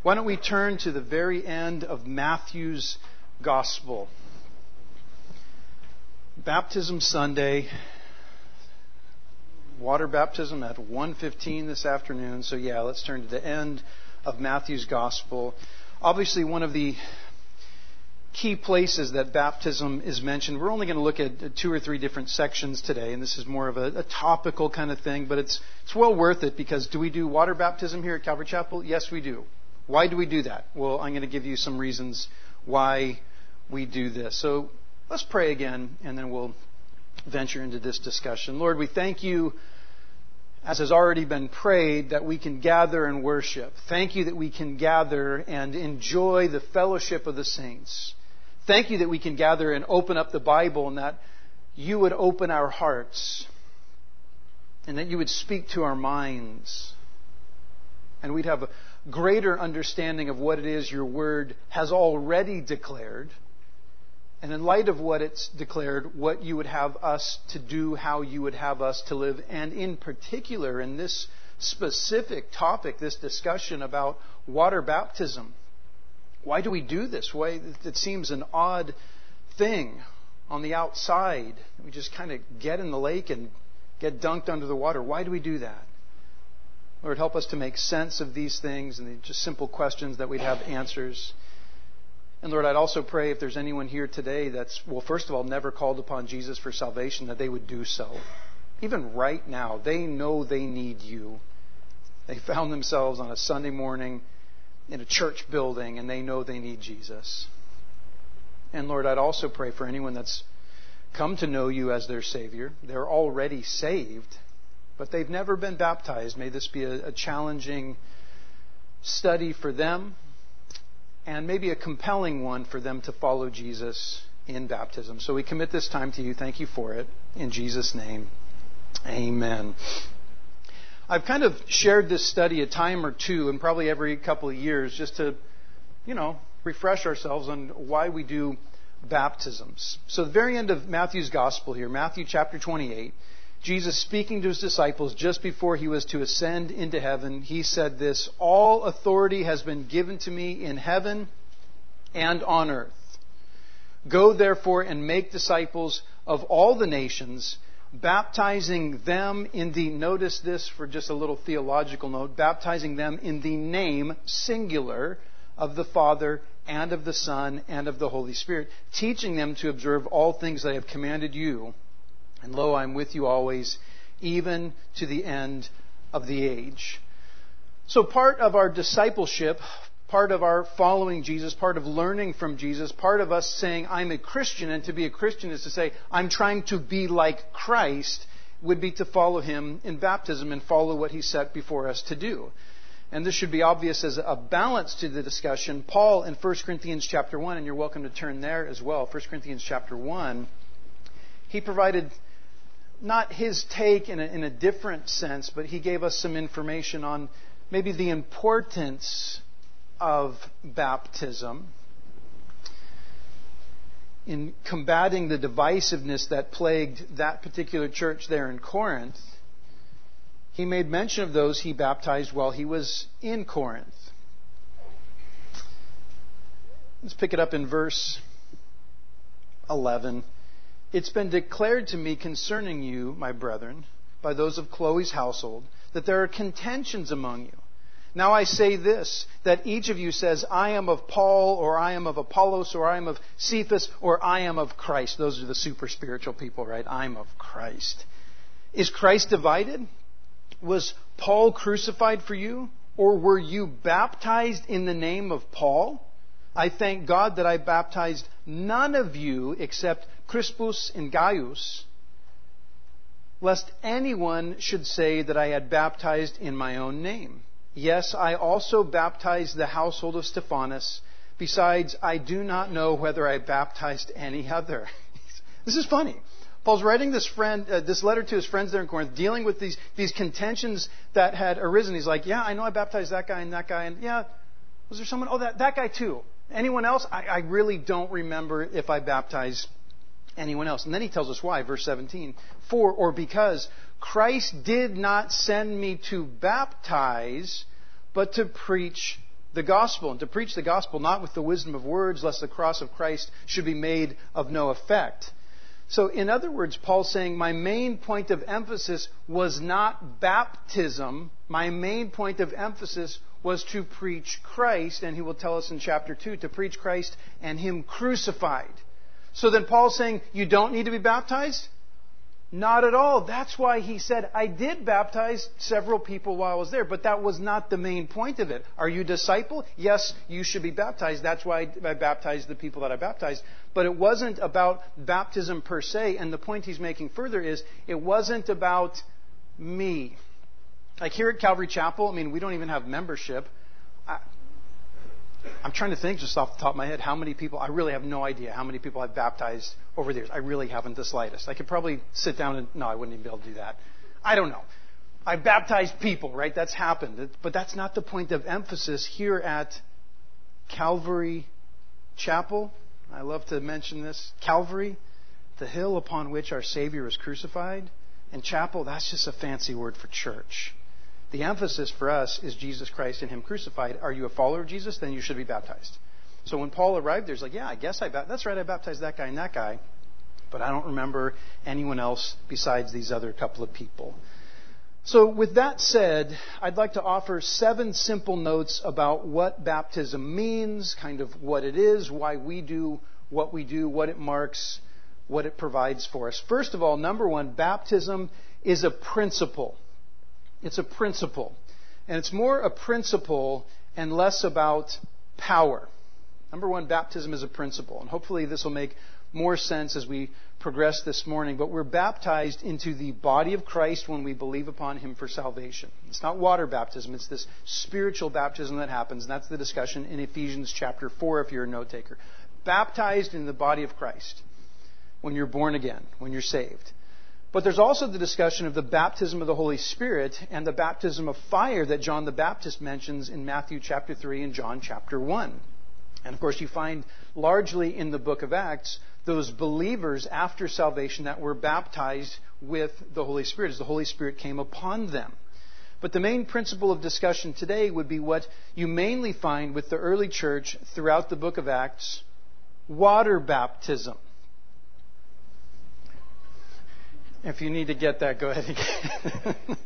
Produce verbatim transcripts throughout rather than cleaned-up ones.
Why don't we turn to the very end of Matthew's Gospel? Baptism Sunday. Water baptism at one fifteen this afternoon. So yeah, let's turn to the end of Matthew's Gospel. Obviously, one of the key places that baptism is mentioned. We're only going to look at two or three different sections today, and this is more of a, a topical kind of thing, but it's it's well worth it because do we do water baptism here at Calvary Chapel? Yes, we do. Why do we do that? Well, I'm going to give you some reasons why we do this. So let's pray again, and then we'll venture into this discussion. Lord, we thank you, as has already been prayed, that we can gather and worship. Thank you that we can gather and enjoy the fellowship of the saints. Thank you that we can gather and open up the Bible and that you would open our hearts and that you would speak to our minds and we'd have a greater understanding of what it is your Word has already declared. And in light of what it's declared, what you would have us to do, how you would have us to live, and in particular in this specific topic, this discussion about water baptism. Why do we do this? Why it seems an odd thing on the outside. We just kind of get in the lake and get dunked under the water. Why do we do that? Lord, help us to make sense of these things and just simple questions that we'd have answers. And Lord, I'd also pray if there's anyone here today that's, well, first of all, never called upon Jesus for salvation, that they would do so. Even right now, they know they need you. They found themselves on a Sunday morning in a church building and they know they need Jesus. And Lord, I'd also pray for anyone that's come to know you as their Savior. They're already saved, but they've never been baptized. May this be a, a challenging study for them and maybe a compelling one for them to follow Jesus in baptism. So we commit this time to you. Thank you for it. In Jesus' name, amen. I've kind of shared this study a time or two, and probably every couple of years, just to, you know, refresh ourselves on why we do baptisms. So the very end of Matthew's Gospel here, Matthew chapter twenty-eight, Jesus speaking to his disciples just before he was to ascend into heaven, he said this, "All authority has been given to me in heaven and on earth. Go therefore and make disciples of all the nations, baptizing them in the," notice this for just a little theological note, "baptizing them in the name, singular, of the Father and of the Son and of the Holy Spirit, teaching them to observe all things I have commanded you. And lo, I am with you always, even to the end of the age." So part of our discipleship, part of our following Jesus, part of learning from Jesus, part of us saying, I'm a Christian, and to be a Christian is to say, I'm trying to be like Christ, would be to follow Him in baptism and follow what He set before us to do. And this should be obvious as a balance to the discussion. Paul in First Corinthians chapter one, and you're welcome to turn there as well, First Corinthians chapter one, he provided not his take in a, in a different sense, but he gave us some information on maybe the importance of baptism in combating the divisiveness that plagued that particular church there in Corinth. He made mention of those he baptized while he was in Corinth. Let's pick it up in verse eleven. "It's been declared to me concerning you, my brethren, by those of Chloe's household, that there are contentions among you. Now I say this, that each of you says, I am of Paul, or I am of Apollos, or I am of Cephas, or I am of Christ." Those are the super spiritual people, right? I'm of Christ. "Is Christ divided? Was Paul crucified for you? Or were you baptized in the name of Paul? I thank God that I baptized none of you except Crispus and Gaius, lest anyone should say that I had baptized in my own name. Yes, I also baptized the household of Stephanas. Besides, I do not know whether I baptized any other." This is funny. Paul's writing this friend, uh, this letter to his friends there in Corinth, dealing with these, these contentions that had arisen. He's like, yeah, I know I baptized that guy and that guy, and yeah, was there someone? Oh, that, that guy too. Anyone else? I, I really don't remember if I baptized anyone else. And then he tells us why, verse seventeen. "For, or because, Christ did not send me to baptize, but to preach the gospel, and to preach the gospel not with the wisdom of words, lest the cross of Christ should be made of no effect. So in other words, Paul's saying, my main point of emphasis was not baptism. My main point of emphasis was to preach Christ, and he will tell us in chapter two, to preach Christ and Him crucified. So then Paul's saying, you don't need to be baptized? Not at all. That's why he said, I did baptize several people while I was there, but that was not the main point of it. Are you a disciple? Yes, you should be baptized. That's why I baptized the people that I baptized. But it wasn't about baptism per se, and the point he's making further is, it wasn't about me. Like here at Calvary Chapel, I mean, we don't even have membership. I, I'm trying to think just off the top of my head how many people, I really have no idea how many people I've baptized over the years. I really haven't the slightest. I could probably sit down and, no, I wouldn't even be able to do that. I don't know. I've baptized people, right? That's happened. But that's not the point of emphasis here at Calvary Chapel. I love to mention this. Calvary, the hill upon which our Savior was crucified. And chapel, that's just a fancy word for church. The emphasis for us is Jesus Christ and Him crucified. Are you a follower of Jesus? Then you should be baptized. So when Paul arrived there, he's like, yeah, I guess I baptized. That's right, I baptized that guy and that guy. But I don't remember anyone else besides these other couple of people. So with that said, I'd like to offer seven simple notes about what baptism means, kind of what it is, why we do what we do, what it marks, what it provides for us. First of all, number one, baptism is a principle. It's a principle. And it's more a principle and less about power. Number one, baptism is a principle. And hopefully this will make more sense as we progress this morning. But we're baptized into the body of Christ when we believe upon Him for salvation. It's not water baptism. It's this spiritual baptism that happens. And that's the discussion in Ephesians chapter four if you're a note taker. Baptized in the body of Christ when you're born again, when you're saved. But there's also the discussion of the baptism of the Holy Spirit and the baptism of fire that John the Baptist mentions in Matthew chapter three and John chapter one. And of course you find largely in the book of Acts those believers after salvation that were baptized with the Holy Spirit as the Holy Spirit came upon them. But the main principle of discussion today would be what you mainly find with the early church throughout the book of Acts, water baptism. If you need to get that, go ahead and get it.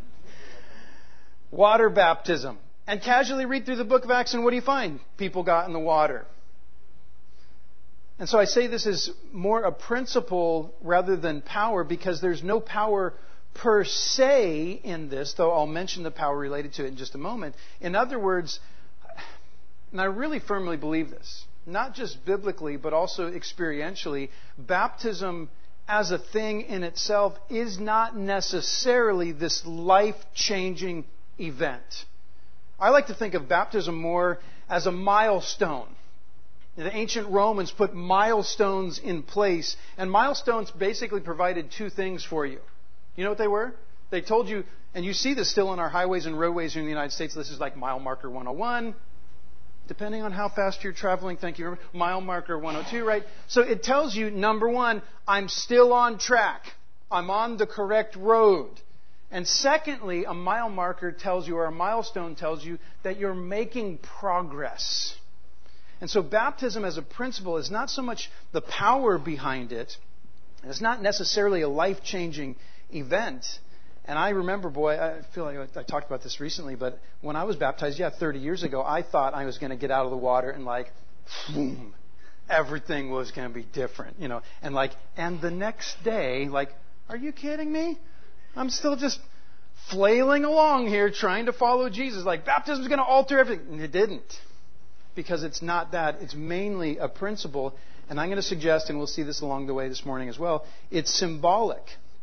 Water baptism. And casually read through the book of Acts and what do you find? People got in the water. And so I say this is more a principle rather than power because there's no power per se in this, though I'll mention the power related to it in just a moment. In other words, and I really firmly believe this, not just biblically but also experientially, baptism as a thing in itself is not necessarily this life-changing event. I like to think of baptism more as a milestone. The ancient Romans put milestones in place, and milestones basically provided two things for you. You know what they were? They told you, and you see this still on our highways and roadways here in the United States, this is like mile marker one oh one. Depending on how fast you're traveling, thank you, remember, mile marker one oh two, right? So it tells you, number one, I'm still on track. I'm on the correct road. And secondly, a mile marker tells you, or a milestone tells you, that you're making progress. And so baptism as a principle is not so much the power behind it. It's not necessarily a life-changing event. And I remember, boy, I feel like I talked about this recently, but when I was baptized, yeah, thirty years ago, I thought I was going to get out of the water and like, boom, everything was going to be different, you know. And like, and the next day, like, are you kidding me? I'm still just flailing along here trying to follow Jesus. Like, baptism is going to alter everything. And it didn't. Because it's not that. It's mainly a principle. And I'm going to suggest, and we'll see this along the way this morning as well, it's symbolic.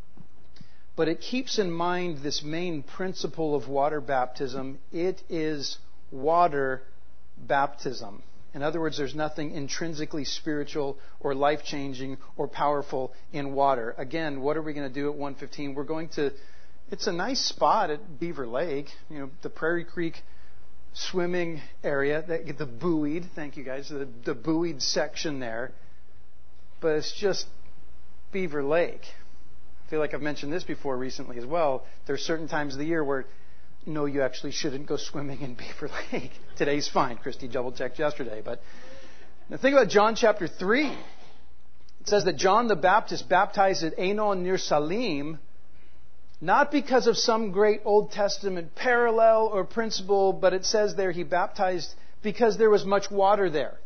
But it keeps in mind this main principle of water baptism. It is water baptism. In other words, there's nothing intrinsically spiritual or life-changing or powerful in water. Again, what are we going to do at one fifteen? We're going to, it's a nice spot at Beaver Lake, you know, the Prairie Creek swimming area, the, the buoyed, thank you guys, the, the buoyed section there. But it's just Beaver Lake. I feel like I've mentioned this before recently as well. There's certain times of the year where no, you actually shouldn't go swimming in Beaver Lake. Today's fine. Christy double-checked yesterday. But now think about John chapter three. It says that John the Baptist baptized at Aenon near Salim, not because of some great Old Testament parallel or principle, but it says there he baptized because there was much water there.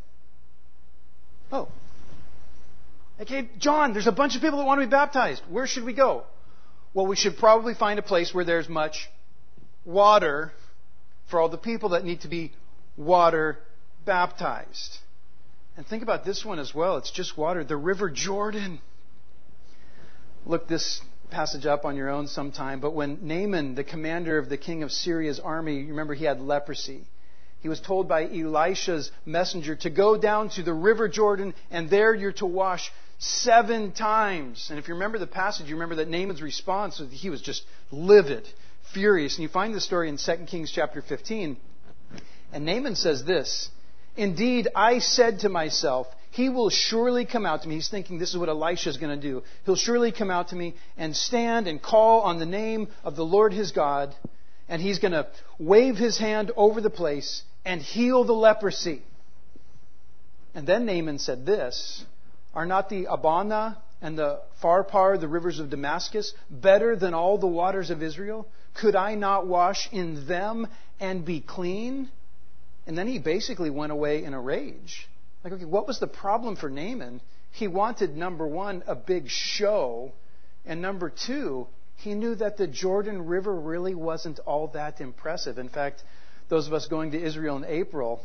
Oh. Okay, John, there's a bunch of people that want to be baptized. Where should we go? Well, we should probably find a place where there's much water for all the people that need to be water baptized. And think about this one as well. It's just water. The River Jordan. Look this passage up on your own sometime. But when Naaman, the commander of the king of Syria's army, remember he had leprosy. He was told by Elisha's messenger to go down to the River Jordan and there you're to wash seven times. And if you remember the passage, you remember that Naaman's response, he was just livid, furious. And you find the story in Second Kings chapter fifteen. And Naaman says this, "Indeed, I said to myself, he will surely come out to me." He's thinking this is what Elisha is going to do. He'll surely come out to me and stand and call on the name of the Lord his God. And he's going to wave his hand over the place and heal the leprosy. And then Naaman said this, "Are not the Abana and the Pharpar, the rivers of Damascus, better than all the waters of Israel? Could I not wash in them and be clean?" And then he basically went away in a rage. Like, okay, what was the problem for Naaman? He wanted, number one, a big show. And number two, he knew that the Jordan River really wasn't all that impressive. In fact, those of us going to Israel in April,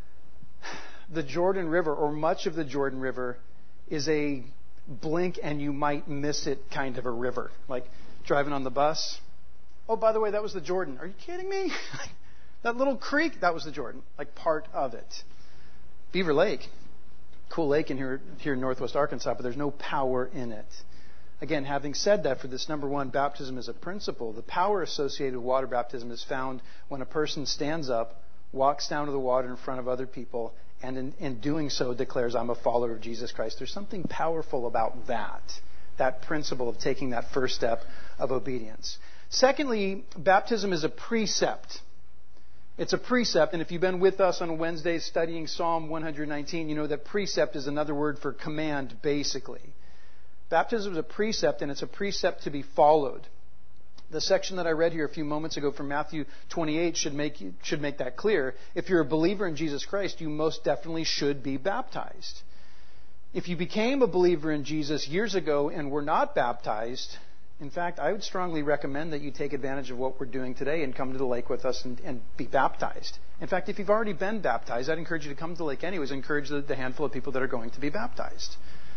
the Jordan River, or much of the Jordan River, is a blink and you might miss it kind of a river. Like driving on the bus. Oh, by the way, that was the Jordan. Are you kidding me? That little creek, that was the Jordan. Like part of it. Beaver Lake, cool lake in here, here in northwest Arkansas, but there's no power in it. Again, having said that, for this number one, baptism is a principle. The power associated with water baptism is found when a person stands up, walks down to the water in front of other people, and in, in doing so declares, "I'm a follower of Jesus Christ." There's something powerful about that, that principle of taking that first step of obedience. Secondly, baptism is a precept. It's a precept, and if you've been with us on Wednesdays studying Psalm one nineteen, you know that precept is another word for command, basically. Baptism is a precept, and it's a precept to be followed. The section that I read here a few moments ago from Matthew twenty-eight should make, should make that clear. If you're a believer in Jesus Christ, you most definitely should be baptized. If you became a believer in Jesus years ago and were not baptized, in fact, I would strongly recommend that you take advantage of what we're doing today and come to the lake with us and, and be baptized. In fact, if you've already been baptized, I'd encourage you to come to the lake anyways. Encourage the, the handful of people that are going to be baptized.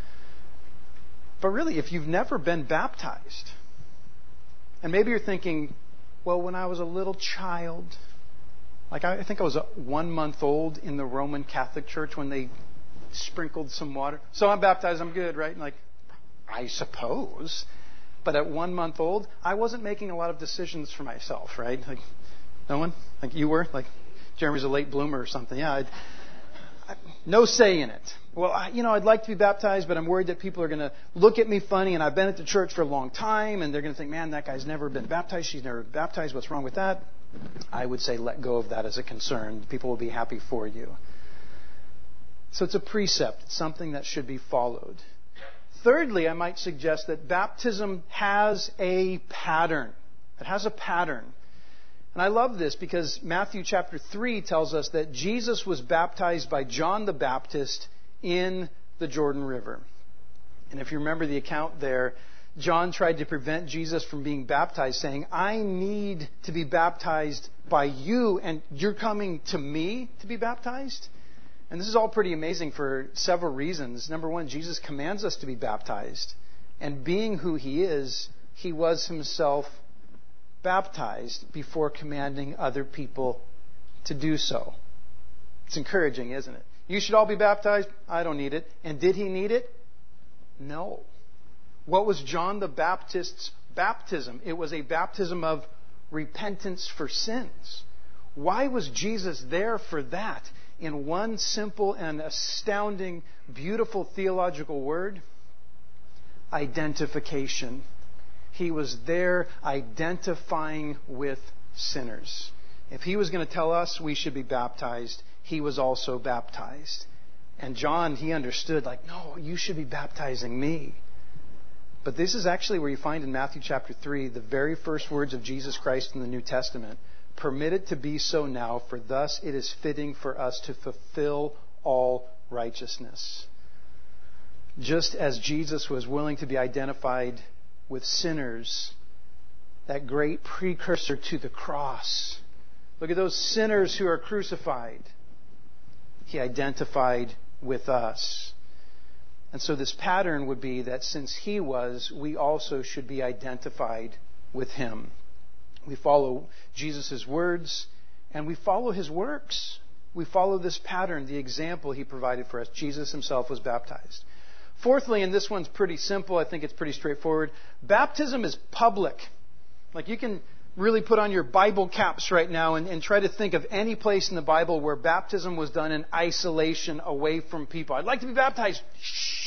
But really, if you've never been baptized, and maybe you're thinking, well, when I was a little child, like I, I think I was a one month old in the Roman Catholic Church when they sprinkled some water. So I'm baptized, I'm good, right? And like, I suppose. But at one month old, I wasn't making a lot of decisions for myself, right? Like, no one? Like you were? Like, Jeremy's a late bloomer or something. Yeah, I'd, I, no say in it. Well, I, you know, I'd like to be baptized, but I'm worried that people are going to look at me funny, and I've been at the church for a long time, and they're going to think, man, that guy's never been baptized, she's never been baptized, what's wrong with that? I would say let go of that as a concern. People will be happy for you. So it's a precept. It's something that should be followed. Thirdly, I might suggest that baptism has a pattern. It has a pattern. And I love this because Matthew chapter three tells us that Jesus was baptized by John the Baptist in the Jordan River. And if you remember the account there, John tried to prevent Jesus from being baptized, saying, "I need to be baptized by you, and you're coming to me to be baptized?" And this is all pretty amazing for several reasons. Number one, Jesus commands us to be baptized. And being who he is, he was himself baptized before commanding other people to do so. It's encouraging, isn't it? You should all be baptized. I don't need it. And did he need it? No. What was John the Baptist's baptism? It was a baptism of repentance for sins. Why was Jesus there for that? In one simple and astounding, beautiful theological word, identification. He was there identifying with sinners. If he was going to tell us we should be baptized, he was also baptized. And John, he understood, like, no, you should be baptizing me. But this is actually where you find in Matthew chapter three the very first words of Jesus Christ in the New Testament. Permit it to be so now, for thus it is fitting for us to fulfill all righteousness. Just as Jesus was willing to be identified with sinners, that great precursor to the cross. Look at those sinners who are crucified. He identified with us. And so this pattern would be that since he was, we also should be identified with him. We follow Jesus' words and we follow his works. We follow this pattern, the example he provided for us. Jesus himself was baptized. Fourthly, and this one's pretty simple, I think it's pretty straightforward, baptism is public. Like you can really put on your Bible caps right now and, and try to think of any place in the Bible where baptism was done in isolation away from people. I'd like to be baptized. Shh.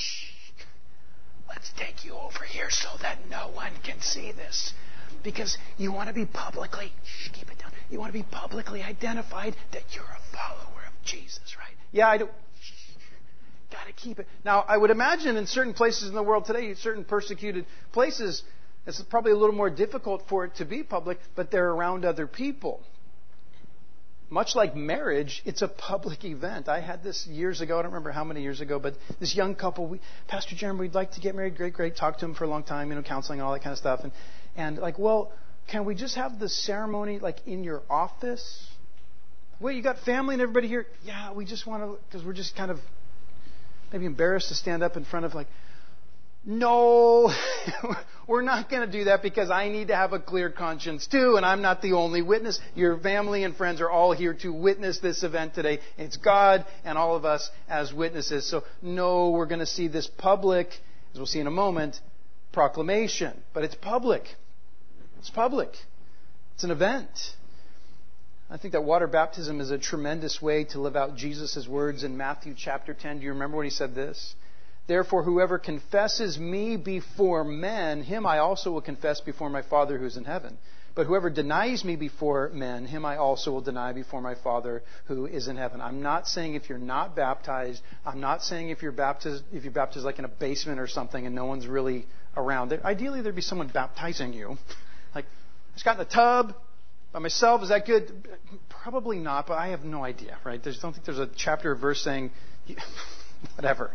Let's take you over here so that no one can see this. Because you want to be publicly, shh, keep it down. You want to be publicly identified that you're a follower of Jesus, right? Yeah, I do. Got to keep it. Now, I would imagine in certain places in the world today, certain persecuted places, it's probably a little more difficult for it to be public, but they're around other people. Much like marriage, it's a public event. I had this years ago. I don't remember how many years ago, but this young couple, we, Pastor Jeremy, we'd like to get married. Great, great. Talked to him for a long time, you know, counseling and all that kind of stuff. And, and like, well, can we just have the ceremony like in your office? Well, you got family and everybody here. Yeah, we just want to, because we're just kind of maybe embarrassed to stand up in front of like, no, we're not going to do that because I need to have a clear conscience too, and I'm not the only witness. Your family and friends are all here to witness this event today. It's God and all of us as witnesses. So no, we're going to see this public, as we'll see in a moment, proclamation. But it's public. It's public. It's an event. I think that water baptism is a tremendous way to live out Jesus' words in Matthew chapter ten. Do you remember when he said this? Therefore, whoever confesses me before men, him I also will confess before my Father who is in heaven. But whoever denies me before men, him I also will deny before my Father who is in heaven. I'm not saying if you're not baptized. I'm not saying if you're baptized, if you're baptized like in a basement or something and no one's really around. Ideally, there'd be someone baptizing you. Like, I just got in the tub by myself. Is that good? Probably not, but I have no idea, right? I don't think there's a chapter or verse saying, whatever.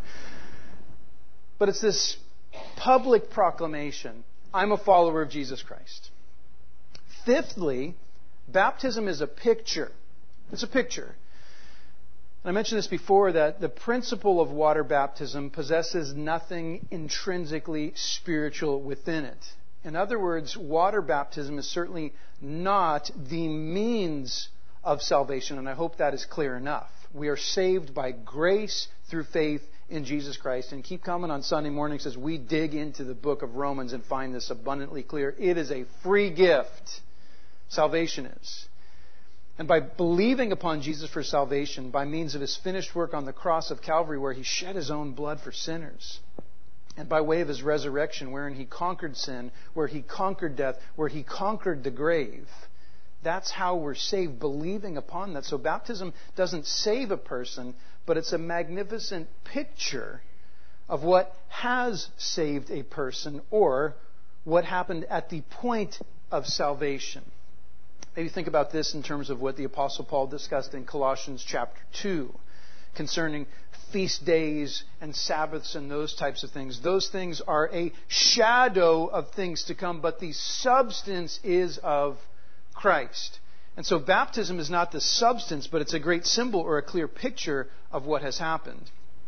But it's this public proclamation. I'm a follower of Jesus Christ. Fifthly, baptism is a picture. It's a picture. And I mentioned this before, that the principle of water baptism possesses nothing intrinsically spiritual within it. In other words, water baptism is certainly not the means of salvation, and I hope that is clear enough. We are saved by grace through faith in Jesus Christ. And keep coming on Sunday mornings as we dig into the book of Romans and find this abundantly clear. It is a free gift. Salvation is. And by believing upon Jesus for salvation, by means of his finished work on the cross of Calvary, where he shed his own blood for sinners, and by way of his resurrection, wherein he conquered sin, where he conquered death, where he conquered the grave, that's how we're saved, believing upon that. So baptism doesn't save a person, but it's a magnificent picture of what has saved a person, or what happened at the point of salvation. Maybe think about this in terms of what the Apostle Paul discussed in Colossians chapter two concerning feast days and Sabbaths and those types of things. Those things are a shadow of things to come, but the substance is of Christ. And so baptism is not the substance, but it's a great symbol or a clear picture of what has happened.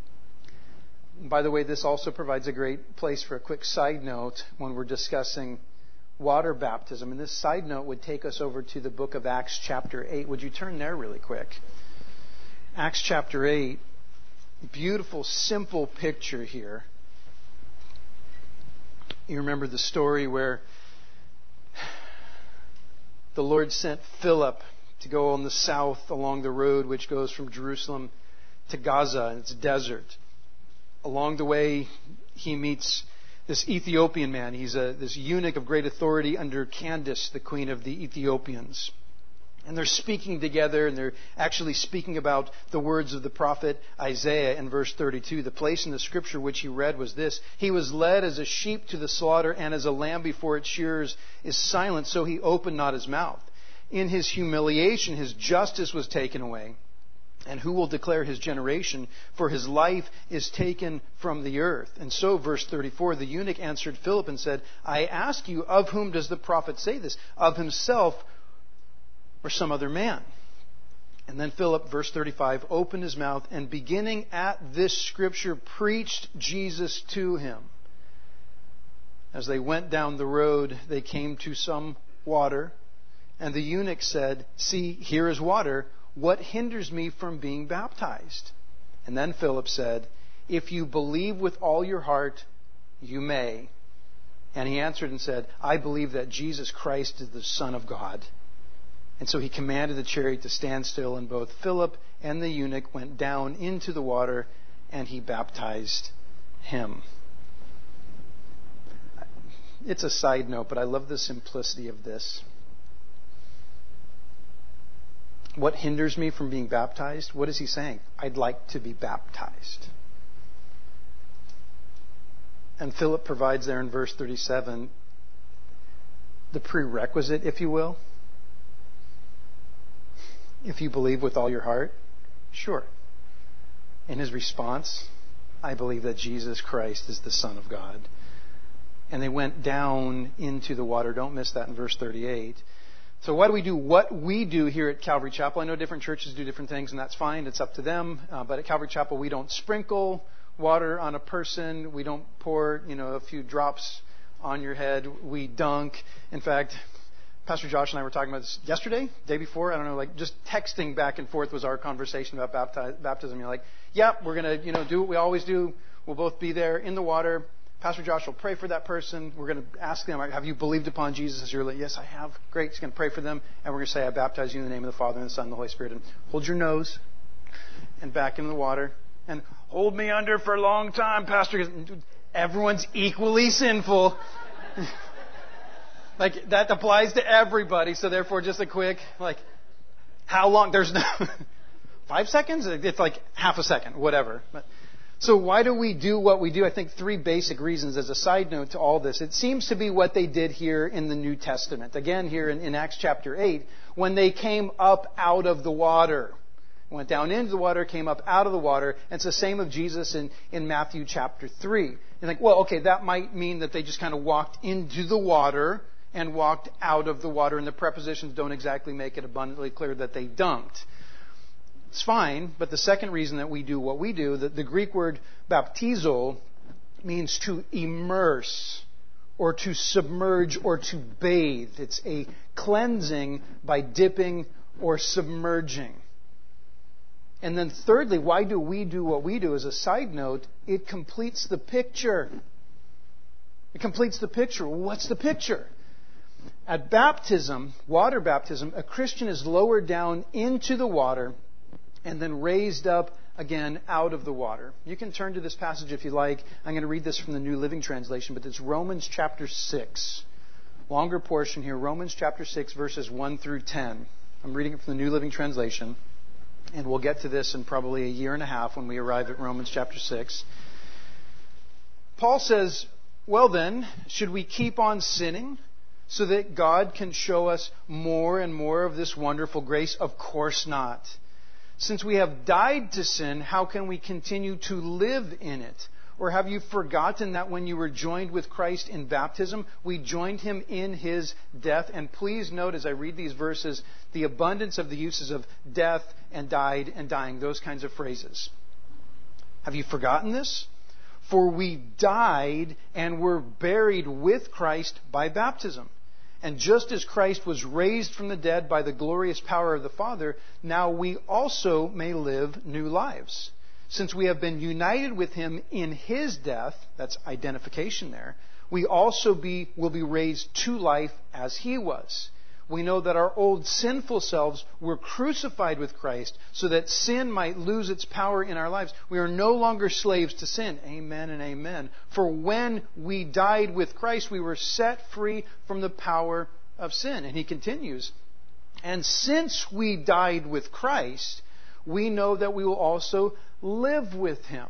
And by the way, this also provides a great place for a quick side note when we're discussing water baptism. And this side note would take us over to the book of Acts chapter eight. Would you turn there really quick? Acts chapter eight. Beautiful, simple picture here. You remember the story where the Lord sent Philip to go on the south along the road which goes from Jerusalem to Gaza, and it's desert. Along the way, he meets this Ethiopian man. He's a, this eunuch of great authority under Candace, the queen of the Ethiopians. And they're speaking together, and they're actually speaking about the words of the prophet Isaiah in verse thirty-two. The place in the scripture which he read was this: He was led as a sheep to the slaughter, and as a lamb before its shearers is silent, so he opened not his mouth. In his humiliation, his justice was taken away. And who will declare his generation? For his life is taken from the earth. And so, verse thirty-four, the eunuch answered Philip and said, I ask you, of whom does the prophet say this? Of himself or some other man? And then Philip, verse thirty-five, opened his mouth and beginning at this scripture preached Jesus to him. As they went down the road, they came to some water. And the eunuch said, See, here is water. What hinders me from being baptized? And then Philip said, If you believe with all your heart, you may. And he answered and said, I believe that Jesus Christ is the Son of God. And so he commanded the chariot to stand still, and both Philip and the eunuch went down into the water, and he baptized him. It's a side note, but I love the simplicity of this. What hinders me from being baptized? What is he saying? I'd like to be baptized. And Philip provides there in verse thirty-seven the prerequisite, if you will. If you believe with all your heart, sure. In his response, I believe that Jesus Christ is the Son of God. And they went down into the water. Don't miss that in verse thirty-eight. So what do we do? What we do here at Calvary Chapel, I know different churches do different things, and that's fine. It's up to them. Uh, but at Calvary Chapel, we don't sprinkle water on a person. We don't pour, you know, a few drops on your head. We dunk. In fact, Pastor Josh and I were talking about this yesterday, day before. I don't know, like just texting back and forth was our conversation about bapti- baptism. You're like, yep, we're going to, you know, do what we always do. We'll both be there in the water. Pastor Josh will pray for that person. We're going to ask them, have you believed upon Jesus as your Lord? Yes, I have. Great. He's going to pray for them. And we're going to say, I baptize you in the name of the Father and the Son and the Holy Spirit. And hold your nose and back into the water. And hold me under for a long time, Pastor. Everyone's equally sinful. Like, that applies to everybody. So therefore, just a quick, like, how long? There's no... Five seconds? It's like half a second, whatever. But, so why do we do what we do? I think three basic reasons as a side note to all this. It seems to be what they did here in the New Testament. Again, here in, in Acts chapter eight, when they came up out of the water. Went down into the water, came up out of the water. And it's the same of Jesus in, in Matthew chapter three. You think, well, okay, that might mean that they just kind of walked into the water and walked out of the water. And the prepositions don't exactly make it abundantly clear that they dunked. It's fine, but the second reason that we do what we do, the, the Greek word baptizo means to immerse or to submerge or to bathe. It's a cleansing by dipping or submerging. And then thirdly, why do we do what we do? As a side note, it completes the picture. It completes the picture. What's the picture? At baptism, water baptism, a Christian is lowered down into the water and then raised up again out of the water. You can turn to this passage if you like. I'm going to read this from the New Living Translation, but it's Romans chapter six. Longer portion here, Romans chapter six, verses one through ten. I'm reading it from the New Living Translation, and we'll get to this in probably a year and a half when we arrive at Romans chapter six. Paul says, well then, should we keep on sinning so that God can show us more and more of this wonderful grace? Of course not. Since we have died to sin, how can we continue to live in it? Or have you forgotten that when you were joined with Christ in baptism, we joined Him in His death? And please note as I read these verses, the abundance of the uses of death and died and dying, those kinds of phrases. Have you forgotten this? For we died and were buried with Christ by baptism. And just as Christ was raised from the dead by the glorious power of the Father, now we also may live new lives. Since we have been united with Him in His death, that's identification there, we also be, will be raised to life as He was. We know that our old sinful selves were crucified with Christ so that sin might lose its power in our lives. We are no longer slaves to sin. Amen and amen. For when we died with Christ, we were set free from the power of sin. And he continues, and since we died with Christ, we know that we will also live with him.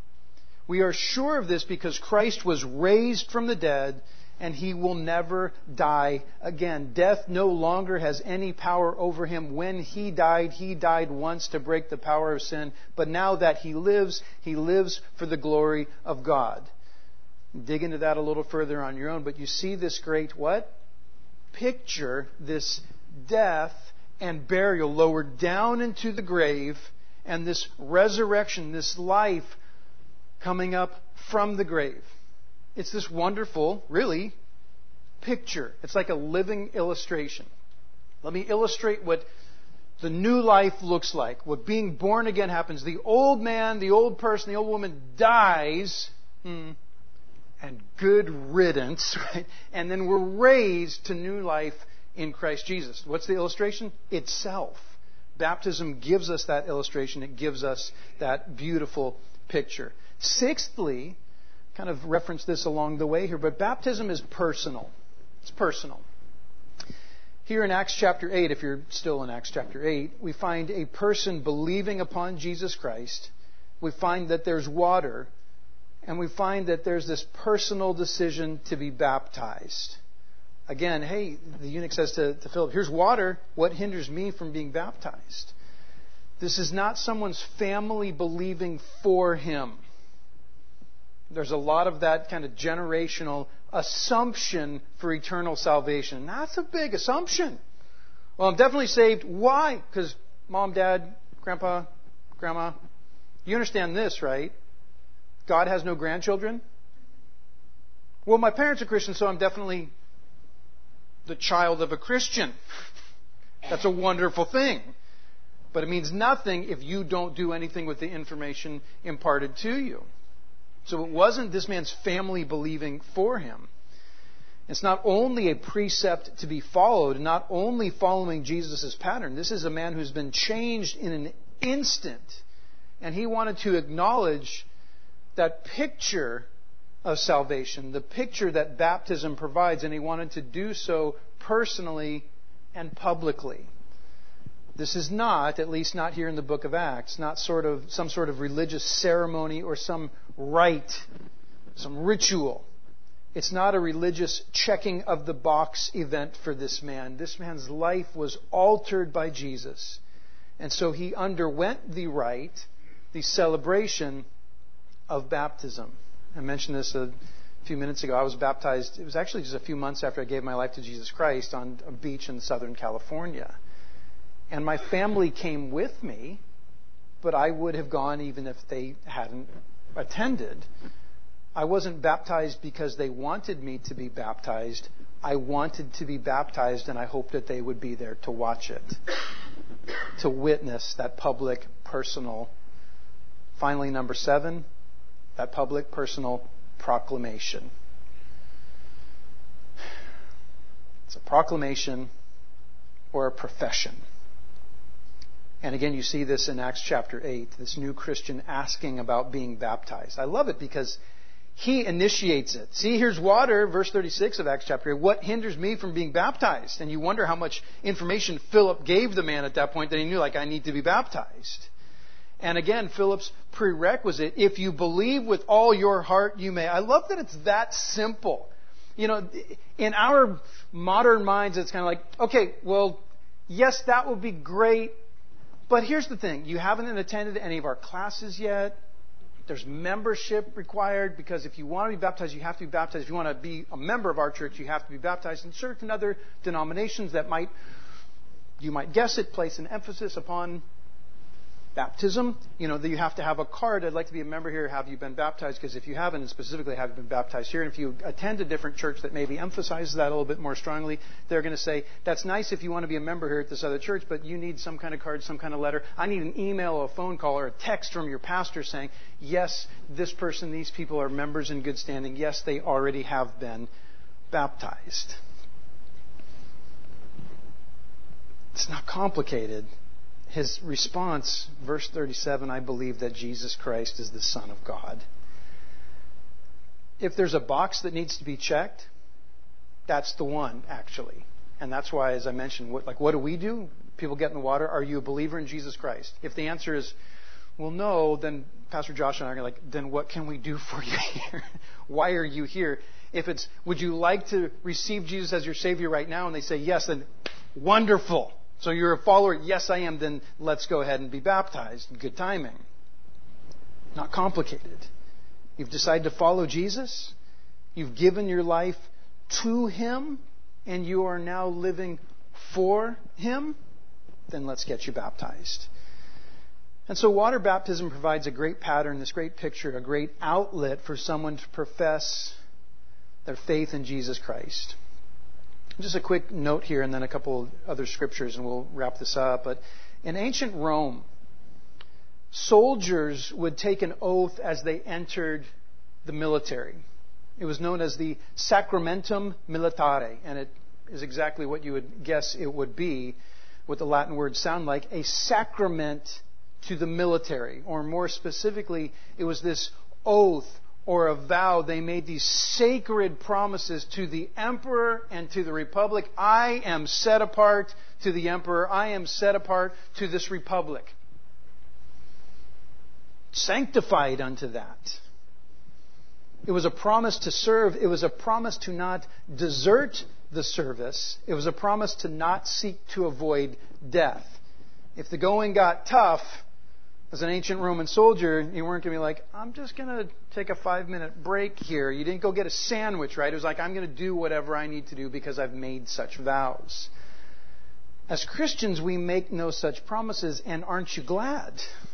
We are sure of this because Christ was raised from the dead, and he will never die again. Death no longer has any power over him. When he died, he died once to break the power of sin. But now that he lives, he lives for the glory of God. Dig into that a little further on your own. But you see this great what? Picture, this death and burial lowered down into the grave, and this resurrection, this life coming up from the grave. It's this wonderful, really, picture. It's like a living illustration. Let me illustrate what the new life looks like, what being born again happens. The old man, the old person, the old woman dies, hmm, and good riddance, right? And then we're raised to new life in Christ Jesus. What's the illustration? Itself. Baptism gives us that illustration. It gives us that beautiful picture. Sixthly, kind of reference this along the way here, but baptism is personal. It's personal. Here in Acts chapter eight, if you're still in Acts chapter eight, we find a person believing upon Jesus Christ. We find that there's water, and we find that there's this personal decision to be baptized. Again, hey, the eunuch says to, to Philip, here's water. What hinders me from being baptized? This is not someone's family believing for him. There's a lot of that kind of generational assumption for eternal salvation. That's a big assumption. Well, I'm definitely saved. Why? Because mom, dad, grandpa, grandma. You understand this, right? God has no grandchildren. Well, my parents are Christians, so I'm definitely the child of a Christian. That's a wonderful thing. But it means nothing if you don't do anything with the information imparted to you. So it wasn't this man's family believing for him. It's not only a precept to be followed, not only following Jesus' pattern. This is a man who's been changed in an instant. And he wanted to acknowledge that picture of salvation, the picture that baptism provides, and he wanted to do so personally and publicly. This is not, at least not here in the book of Acts, not sort of some sort of religious ceremony or some rite, some ritual. It's not a religious checking of the box event for this man. This man's life was altered by Jesus. And so he underwent the rite, the celebration of baptism. I mentioned this a few minutes ago. I was baptized, it was actually just a few months after I gave my life to Jesus Christ on a beach in Southern California. And my family came with me, but I would have gone even if they hadn't attended. I wasn't baptized because they wanted me to be baptized. I wanted to be baptized, and I hoped that they would be there to watch it, to witness that public, personal. Finally, number seven, that public, personal proclamation. It's a proclamation or a profession. And again, you see this in Acts chapter eight, this new Christian asking about being baptized. I love it because he initiates it. See, here's water, verse thirty-six of Acts chapter eight. What hinders me from being baptized? And you wonder how much information Philip gave the man at that point that he knew, like, I need to be baptized. And again, Philip's prerequisite, if you believe with all your heart, you may. I love that it's that simple. You know, in our modern minds, it's kind of like, okay, well, yes, that would be great. But here's the thing. You haven't attended any of our classes yet. There's membership required because if you want to be baptized, you have to be baptized. If you want to be a member of our church, you have to be baptized. In certain other denominations that might, you might guess it, place an emphasis upon baptism. You know, that you have to have a card. I'd like to be a member here. Have you been baptized? Because if you haven't, and specifically have you been baptized here, and if you attend a different church that maybe emphasizes that a little bit more strongly, they're going to say, that's nice if you want to be a member here at this other church, but you need some kind of card, some kind of letter. I need an email or a phone call or a text from your pastor saying, yes, this person, these people are members in good standing. Yes, they already have been baptized. It's not complicated. His response, verse thirty-seven, I believe that Jesus Christ is the Son of God. If there's a box that needs to be checked, that's the one, actually. And that's why, as I mentioned, what, like, what do we do? People get in the water. Are you a believer in Jesus Christ? If the answer is, well, no, then Pastor Josh and I are like, then what can we do for you here? Why are you here? If it's, would you like to receive Jesus as your Savior right now? And they say yes, then wonderful. So you're a follower? Yes, I am. Then let's go ahead and be baptized. Good timing. Not complicated. You've decided to follow Jesus. You've given your life to Him, and you are now living for Him. Then let's get you baptized. And so water baptism provides a great pattern, this great picture, a great outlet for someone to profess their faith in Jesus Christ. Just a quick note here and then a couple other scriptures and we'll wrap this up. But in ancient Rome, soldiers would take an oath as they entered the military. It was known as the Sacramentum Militare, and it is exactly what you would guess it would be, what the Latin words sound like, a sacrament to the military. Or more specifically, it was this oath or a vow. They made these sacred promises to the emperor and to the republic. I am set apart to the emperor. I am set apart to this republic. Sanctified unto that. It was a promise to serve. It was a promise to not desert the service. It was a promise to not seek to avoid death. If the going got tough, as an ancient Roman soldier, you weren't going to be like, I'm just going to take a five-minute break here. You didn't go get a sandwich, right? It was like, I'm going to do whatever I need to do because I've made such vows. As Christians, we make no such promises, and aren't you glad?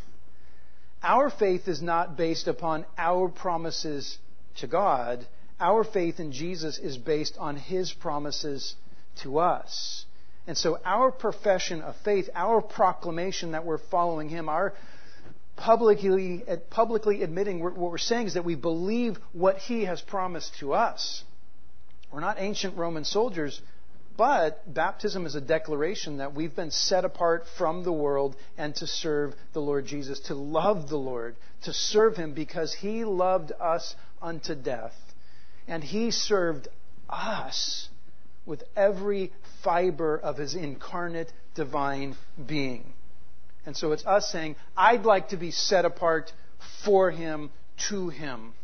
Our faith is not based upon our promises to God. Our faith in Jesus is based on His promises to us. And so our profession of faith, our proclamation that we're following Him, our publicly, publicly admitting what we're saying is that we believe what He has promised to us. We're not ancient Roman soldiers, but baptism is a declaration that we've been set apart from the world and to serve the Lord Jesus, to love the Lord, to serve Him because He loved us unto death. And He served us with every fiber of His incarnate divine being. And so it's us saying, I'd like to be set apart for Him, to Him.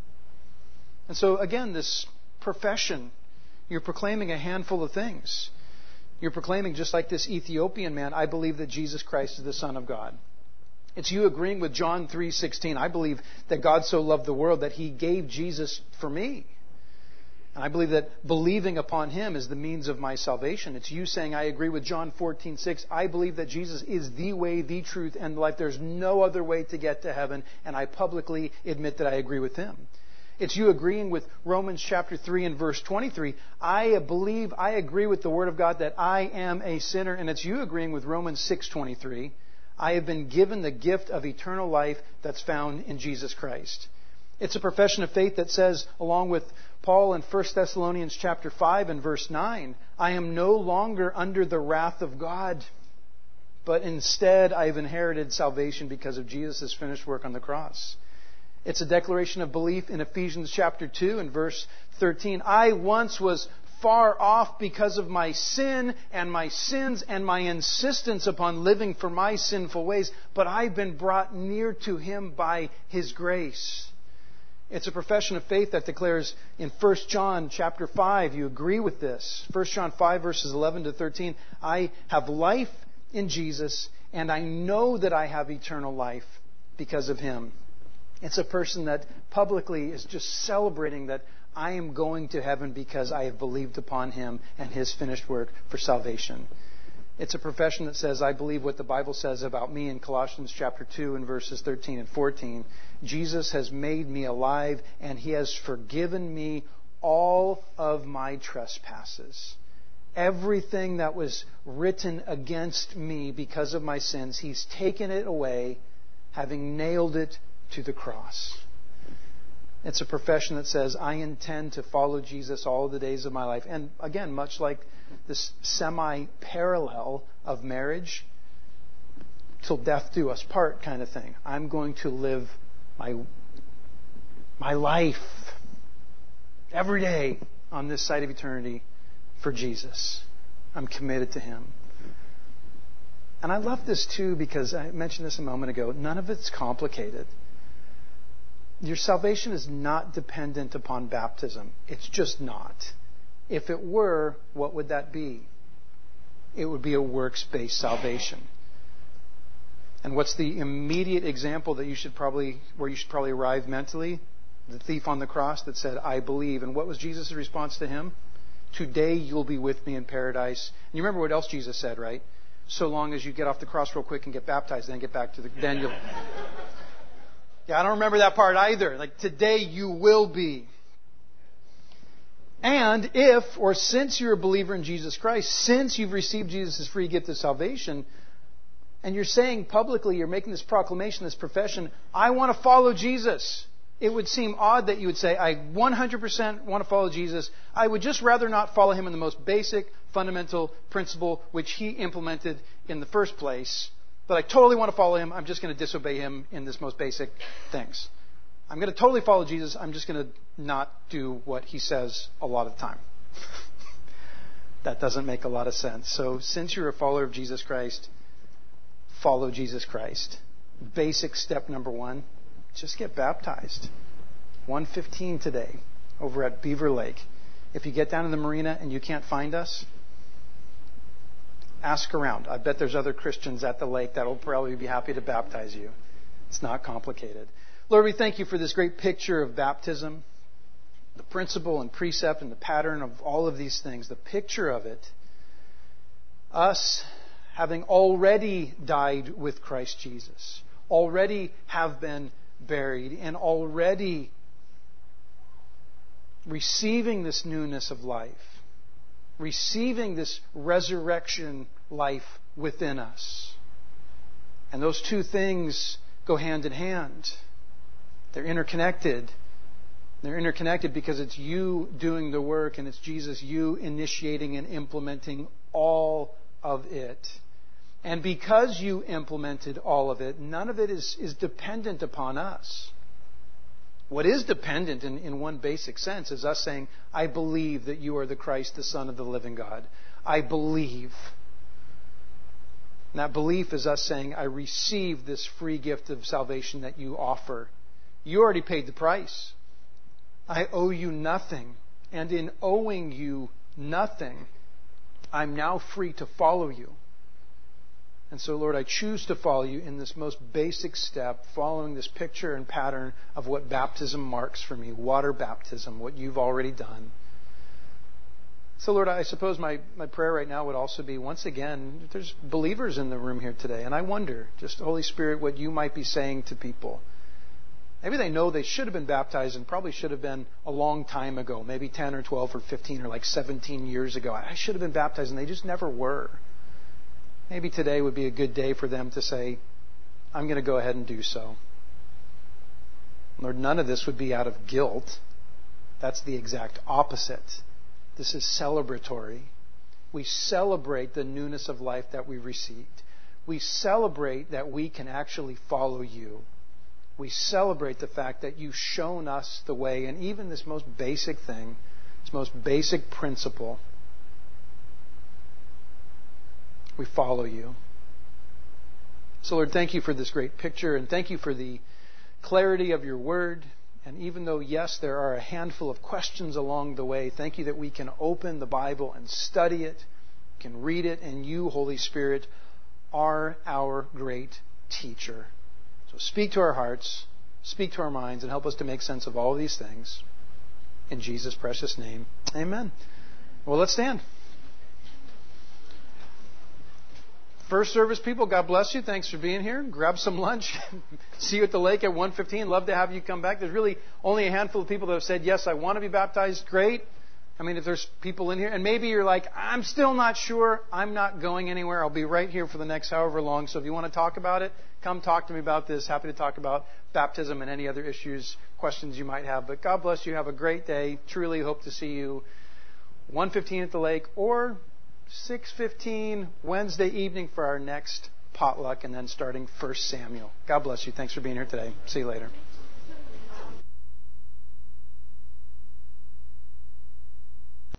And so again, this profession, you're proclaiming a handful of things. You're proclaiming, just like this Ethiopian man, I believe that Jesus Christ is the Son of God. It's you agreeing with John three sixteen. I believe that God so loved the world that He gave Jesus for me. And I believe that believing upon Him is the means of my salvation. It's you saying, I agree with John fourteen six. I believe that Jesus is the way, the truth, and the life. There's no other way to get to heaven. And I publicly admit that I agree with Him. It's you agreeing with Romans chapter three and verse twenty-three. I believe, I agree with the Word of God that I am a sinner. And it's you agreeing with Romans six twenty-three. I have been given the gift of eternal life that's found in Jesus Christ. It's a profession of faith that says, along with Paul in First Thessalonians chapter five and verse nine, I am no longer under the wrath of God, but instead I have inherited salvation because of Jesus' finished work on the cross. It's a declaration of belief in Ephesians chapter two and verse thirteen. I once was far off because of my sin and my sins and my insistence upon living for my sinful ways, but I've been brought near to Him by His grace. It's a profession of faith that declares in First John chapter five, you agree with this. First John five verses eleven to thirteen, I have life in Jesus and I know that I have eternal life because of Him. It's a person that publicly is just celebrating that I am going to heaven because I have believed upon Him and His finished work for salvation. It's a profession that says, I believe what the Bible says about me in Colossians chapter two and verses thirteen and fourteen. Jesus has made me alive and He has forgiven me all of my trespasses. Everything that was written against me because of my sins, He's taken it away, having nailed it to the cross. It's a profession that says, I intend to follow Jesus all the days of my life. And again, much like this semi-parallel of marriage, till death do us part kind of thing. I'm going to live my, my life every day on this side of eternity for Jesus. I'm committed to Him. And I love this too because I mentioned this a moment ago. None of it's complicated. Your salvation is not dependent upon baptism. It's just not. If it were, what would that be? It would be a works-based salvation. And what's the immediate example that you should probably, where you should probably arrive mentally? The thief on the cross that said, I believe. And what was Jesus' response to him? Today you'll be with me in paradise. And you remember what else Jesus said, right? So long as you get off the cross real quick and get baptized, then get back to the, then you'll... Yeah, I don't remember that part either. Like, today you will be. And if, or since you're a believer in Jesus Christ, since you've received Jesus' free gift of salvation, and you're saying publicly, you're making this proclamation, this profession, I want to follow Jesus. It would seem odd that you would say, I one hundred percent want to follow Jesus. I would just rather not follow Him in the most basic, fundamental principle which He implemented in the first place. But I totally want to follow Him. I'm just going to disobey Him in this most basic things. I'm going to totally follow Jesus. I'm just going to not do what He says a lot of the time. That doesn't make a lot of sense. So since you're a follower of Jesus Christ, follow Jesus Christ. Basic step number one, just get baptized. one fifteen today over at Beaver Lake. If you get down in the marina and you can't find us, ask around. I bet there's other Christians at the lake that will probably be happy to baptize you. It's not complicated. Lord, we thank You for this great picture of baptism, the principle and precept and the pattern of all of these things, the picture of it, us having already died with Christ Jesus, already have been buried, and already receiving this newness of life, receiving this resurrection life within us. And those two things go hand in hand. They're interconnected. They're interconnected because it's You doing the work and it's Jesus, You initiating and implementing all of it. And because You implemented all of it, none of it is, is dependent upon us. What is dependent in, in one basic sense is us saying, I believe that You are the Christ, the Son of the living God. I believe. And that belief is us saying, I receive this free gift of salvation that You offer. You already paid the price. I owe You nothing. And in owing You nothing, I'm now free to follow You. And so, Lord, I choose to follow You in this most basic step, following this picture and pattern of what baptism marks for me, water baptism, what You've already done. So, Lord, I suppose my, my prayer right now would also be, once again, there's believers in the room here today, and I wonder, just Holy Spirit, what You might be saying to people. Maybe they know they should have been baptized and probably should have been a long time ago, maybe ten or twelve or fifteen or like seventeen years ago. I should have been baptized, and they just never were. Maybe today would be a good day for them to say, I'm going to go ahead and do so. Lord, none of this would be out of guilt. That's the exact opposite. This is celebratory. We celebrate the newness of life that we received. We celebrate that we can actually follow You. We celebrate the fact that You've shown us the way, and even this most basic thing, this most basic principle, we follow You. So, Lord, thank You for this great picture, and thank You for the clarity of Your Word. And even though, yes, there are a handful of questions along the way, thank You that we can open the Bible and study it, can read it, and You, Holy Spirit, are our great teacher. So speak to our hearts, speak to our minds, and help us to make sense of all of these things. In Jesus' precious name, amen. Well, let's stand. First service people, God bless you. Thanks for being here. Grab some lunch. See you at the lake at one fifteen. Love to have you come back. There's really only a handful of people that have said, yes, I want to be baptized. Great. I mean, if there's people in here, and maybe you're like, I'm still not sure, I'm not going anywhere, I'll be right here for the next however long. So if you want to talk about it, come talk to me about this. Happy to talk about baptism and any other issues, questions you might have. But God bless you. Have a great day. Truly hope to see you one fifteen at the lake or six fifteen Wednesday evening for our next potluck, and then starting First Samuel. God bless you. Thanks for being here today. See you later.